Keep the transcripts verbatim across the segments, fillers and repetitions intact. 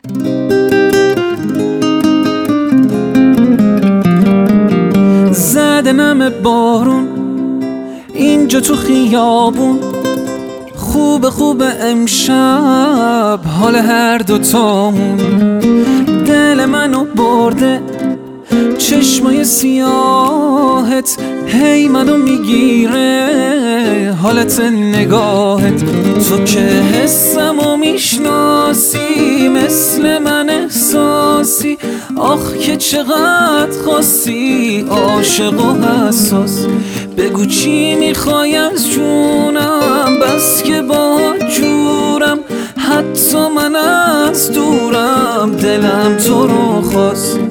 زده نم بارون اینجا تو خیابون، خوب خوب امشب حال هر دوتامون. دل منو برده چشمای سیاهت، هی منو میگیره حالت نگاهت. تو که حسمو میشناسی مثل من احساسی، آخ که چقدر خاصی عاشق و حساس. بگو چی میخوای از جونم، بس که با جورم، حتی من از دورم دلم تو رو خواست.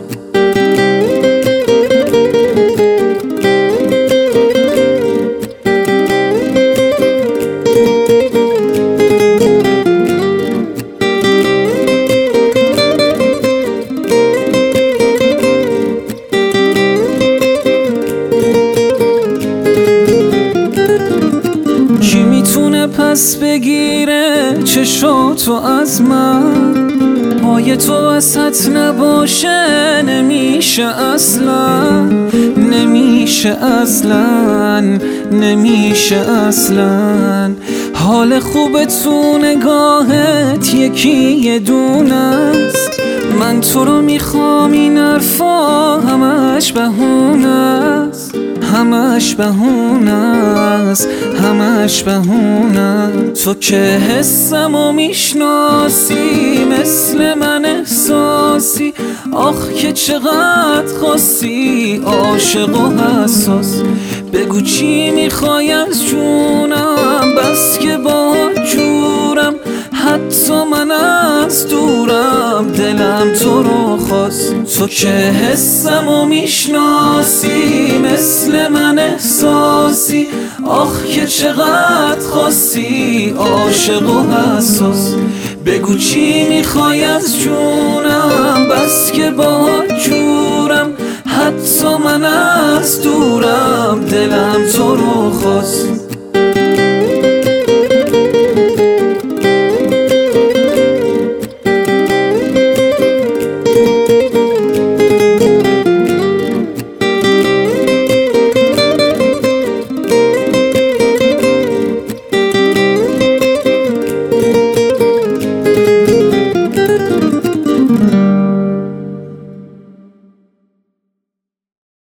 کی میتونه پس بگیره چشاتو از من؟ پای تو وسط نباشه نمیشه اصلا، نمیشه اصلا، نمیشه اصلا. حال خوب تو نگاهت یکی یه دونه است، من تو رو میخوام این حرفا همش بهونه است، همش بهونه است، همش بهونه است. تو که حسمو میشناسی مثل من احساسی، آخ که چقدر خاصی عاشق و حساس. بگو چی میخوای از جونم، بس که با جورم، حتی من از دورم دلم تو رو خواست. تو که حسمو میشناسی مثل من احساسی، آخ که چقدر خاصی عاشق و حساس. بگو چی میخوای از جونم، بس که با جورم، حتی من از دورم دلم تو رو خواست.